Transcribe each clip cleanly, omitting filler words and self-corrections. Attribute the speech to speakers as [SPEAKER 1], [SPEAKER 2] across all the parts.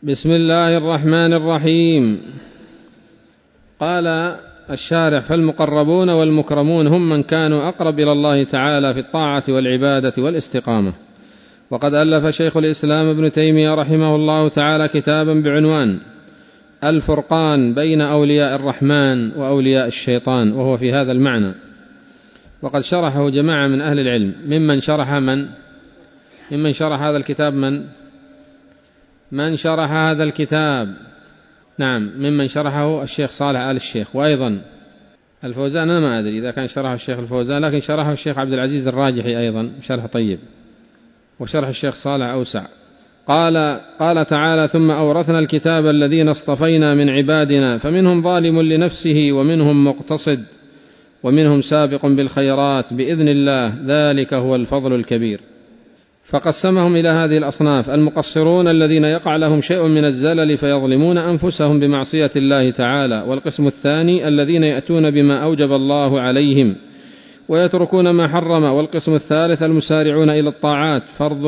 [SPEAKER 1] بسم الله الرحمن الرحيم. قال الشارح: فالمقربون والمكرمون هم من كانوا أقرب إلى الله تعالى في الطاعة والعبادة والاستقامة. وقد ألف شيخ الإسلام ابن تيمية رحمه الله تعالى كتابا بعنوان الفرقان بين أولياء الرحمن وأولياء الشيطان، وهو في هذا المعنى. وقد شرحه جماعة من أهل العلم، ممن شرح هذا الكتاب من شرح هذا الكتاب؟ نعم، ممن شرحه الشيخ صالح آل الشيخ، وأيضا الفوزان. أنا ما أدري إذا كان شرحه الشيخ الفوزان، لكن شرحه الشيخ عبد العزيز الراجحي أيضا شرح طيب، وشرح الشيخ صالح أوسع. قال تعالى: ثم أورثنا الكتاب الذين اصطفينا من عبادنا فمنهم ظالم لنفسه ومنهم مقتصد ومنهم سابق بالخيرات بإذن الله ذلك هو الفضل الكبير. فقسمهم إلى هذه الأصناف: المقصرون الذين يقع لهم شيء من الزلل فيظلمون أنفسهم بمعصية الله تعالى. والقسم الثاني الذين يأتون بما أوجب الله عليهم ويتركون ما حرم. والقسم الثالث المسارعون إلى الطاعات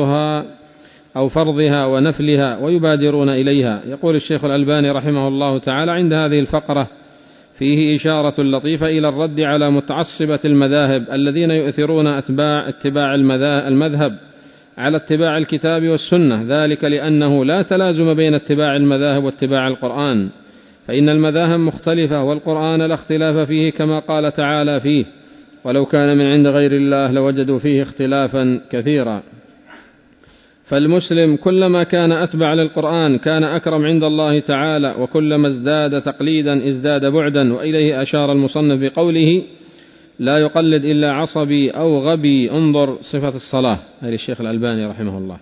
[SPEAKER 1] فرضها ونفلها ويبادرون إليها. يقول الشيخ الألباني رحمه الله تعالى عند هذه الفقرة: فيه إشارة لطيفة إلى الرد على متعصبة المذاهب الذين يؤثرون اتباع المذهب على اتباع الكتاب والسنة، ذلك لأنه لا تلازم بين اتباع المذاهب واتباع القرآن، فإن المذاهب مختلفة والقرآن لا اختلاف فيه، كما قال تعالى فيه: ولو كان من عند غير الله لوجدوا فيه اختلافا كثيرا. فالمسلم كلما كان أتبع للقرآن كان أكرم عند الله تعالى، وكلما ازداد تقليدا ازداد بعدا. وإليه أشار المصنف بقوله: لا يقلد إلا عصبي أو غبي، انظر صفة الصلاة. هذا الشيخ الألباني رحمه الله.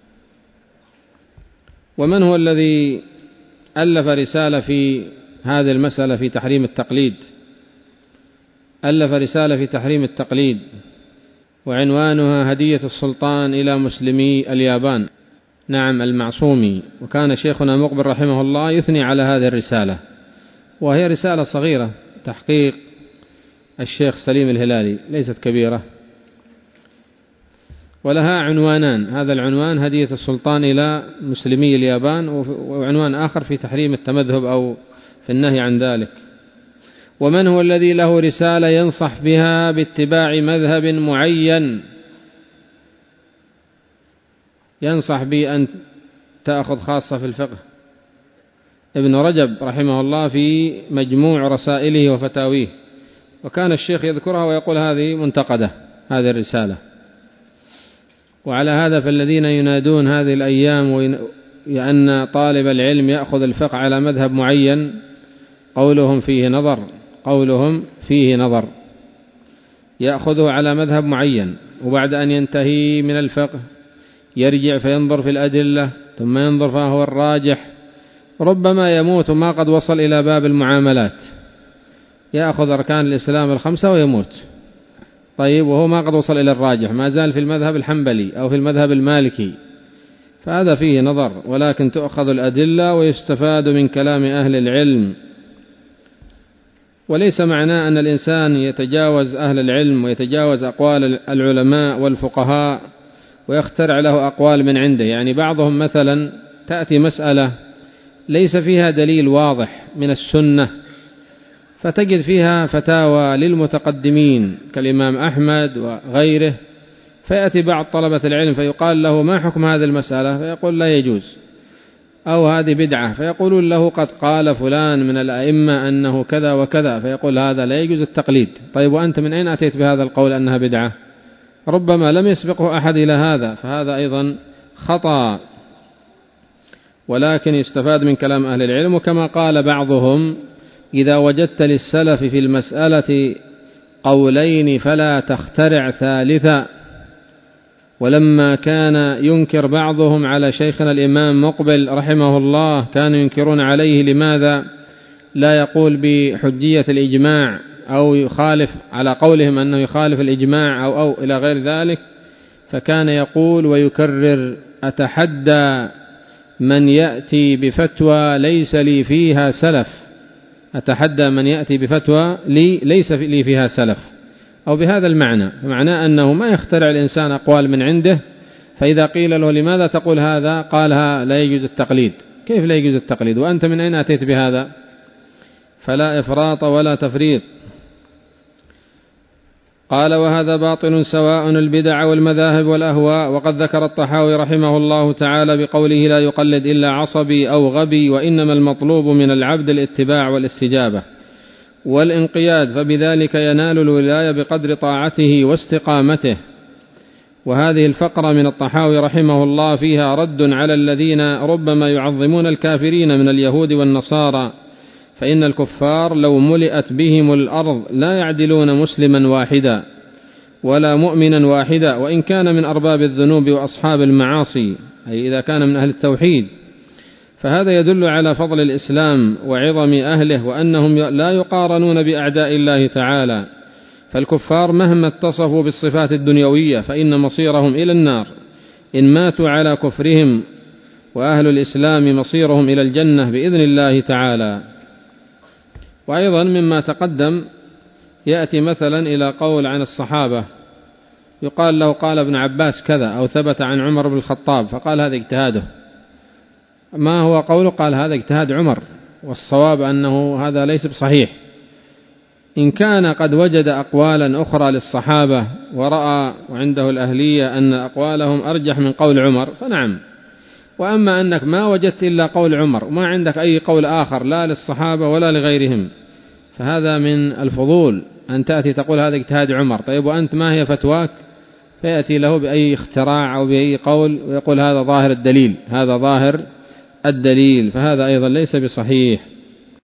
[SPEAKER 1] ومن هو الذي ألف رسالة في هذه المسألة في تحريم التقليد؟ ألف رسالة في تحريم التقليد وعنوانها هدية السلطان إلى مسلمي اليابان، نعم المعصومي. وكان شيخنا مقبل رحمه الله يثني على هذه الرسالة، وهي رسالة صغيرة تحقيق الشيخ سليم الهلالي، ليست كبيرة، ولها عنوانان: هذا العنوان هدية السلطان إلى مسلمي اليابان، وعنوان آخر في تحريم التمذهب أو في النهي عن ذلك. ومن هو الذي له رسالة ينصح بها باتباع مذهب معين؟ ينصح بأن تأخذ خاصة في الفقه ابن رجب رحمه الله في مجموع رسائله وفتاويه، وكان الشيخ يذكرها ويقول هذه منتقدة، هذه الرسالة. وعلى هذا فالذين ينادون هذه الأيام لأن طالب العلم يأخذ الفقه على مذهب معين قولهم فيه نظر. يأخذه على مذهب معين، وبعد أن ينتهي من الفقه يرجع فينظر في الأدلة، ثم ينظر فهو الراجح، ربما يموت ما قد وصل إلى باب المعاملات، يأخذ أركان الإسلام 5 ويموت. طيب، وهو ما قد وصل إلى الراجح، ما زال في المذهب الحنبلي أو في المذهب المالكي، فهذا فيه نظر. ولكن تؤخذ الأدلة ويستفاد من كلام أهل العلم. وليس معناه أن الإنسان يتجاوز أهل العلم ويتجاوز أقوال العلماء والفقهاء ويخترع له أقوال من عنده. يعني بعضهم مثلا تأتي مسألة ليس فيها دليل واضح من السنة، فتجد فيها فتاوى للمتقدمين كالإمام أحمد وغيره، فيأتي بعض طلبة العلم فيقال له: ما حكم هذه المسألة؟ فيقول: لا يجوز، أو هذه بدعة، فيقولون له: قد قال فلان من الأئمة أنه كذا وكذا، فيقول: هذا لا يجوز التقليد. طيب، وأنت من أين أتيت بهذا القول أنها بدعة؟ ربما لم يسبقه أحد إلى هذا، فهذا أيضا خطأ. ولكن يستفاد من كلام أهل العلم. وكما قال بعضهم: إذا وجدت للسلف في المسألة قولين فلا تخترع ثالثا. ولما كان ينكر بعضهم على شيخنا الإمام مقبل رحمه الله، كانوا ينكرون عليه لماذا لا يقول بحجية الإجماع، أو يخالف على قولهم أنه يخالف الإجماع أو إلى غير ذلك، فكان يقول ويكرر: أتحدى من يأتي بفتوى ليس لي فيها سلف، أتحدى من يأتي بفتوى ليس لي فيها سلف، أو بهذا المعنى. فمعناه أنه ما يخترع الإنسان أقوال من عنده، فإذا قيل له: لماذا تقول هذا؟ قالها: لا يجوز التقليد. كيف لا يجوز التقليد؟ وأنت من أين أتيت بهذا؟ فلا إفراط ولا تفريط. قال وهذا باطل سواء البدع والمذاهب والأهواء. وقد ذكر الطحاوي رحمه الله تعالى بقوله لا يقلد إلا عصبي أو غبي، وإنما المطلوب من العبد الاتباع والاستجابة والانقياد، فبذلك ينال الولاية بقدر طاعته واستقامته. وهذه الفقرة من الطحاوي رحمه الله فيها رد على الذين ربما يعظمون الكافرين من اليهود والنصارى، فإن الكفار لو ملئت بهم الأرض لا يعدلون مسلما واحدا ولا مؤمنا واحدا، وإن كان من أرباب الذنوب وأصحاب المعاصي، أي إذا كان من أهل التوحيد. فهذا يدل على فضل الإسلام وعظم أهله، وأنهم لا يقارنون بأعداء الله تعالى. فالكفار مهما اتصفوا بالصفات الدنيوية فإن مصيرهم إلى النار إن ماتوا على كفرهم، وأهل الإسلام مصيرهم إلى الجنة بإذن الله تعالى. وأيضا مما تقدم يأتي مثلا إلى قول عن الصحابة يقال له قال ابن عباس كذا، أو ثبت عن عمر بن الخطاب فقال هذا اجتهاده. ما هو قوله؟ قال هذا اجتهاد عمر، والصواب أنه هذا ليس بصحيح. إن كان قد وجد أقوالا أخرى للصحابة ورأى وعنده الأهلية أن أقوالهم أرجح من قول عمر فنعم. وأما أنك ما وجدت إلا قول عمر وما عندك أي قول آخر لا للصحابة ولا لغيرهم، فهذا من الفضول أن تأتي تقول هذا اجتهاد عمر. طيب وأنت ما هي فتواك؟ فيأتي له بأي اختراع أو بأي قول ويقول هذا ظاهر الدليل، هذا ظاهر الدليل، فهذا أيضا ليس بصحيح.